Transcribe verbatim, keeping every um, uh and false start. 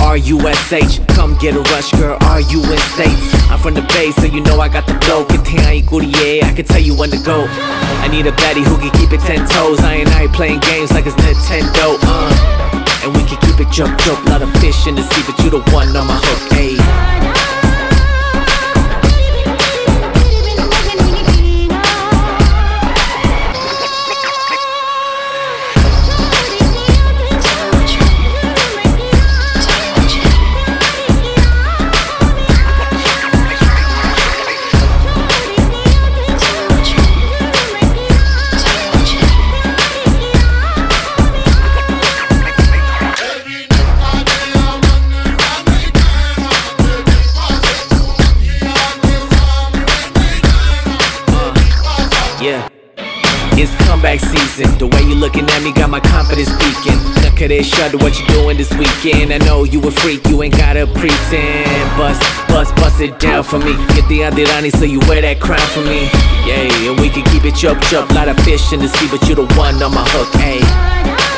R U S H. Come get a rush, girl, are you in States? I'm from the Bay, so you know I got the flow. I can tell you when to go. I need a baddie who can keep it ten toes. I and I playing games like it's Nintendo, uh. And we can keep it jump, jump. Lot of fish in the sea, but you the one on my hook, ayy. Yeah, it's comeback season. The way you looking at me got my confidence speaking. Look at it, shudder, what you doing this weekend? I know you a freak, you ain't gotta pretend. Bust, bust, bust it down for me. Get the Adirani so you wear that crown for me. Yeah, and we can keep it chop, chop. Lot of fish in the sea, but you the one on my hook, ayy.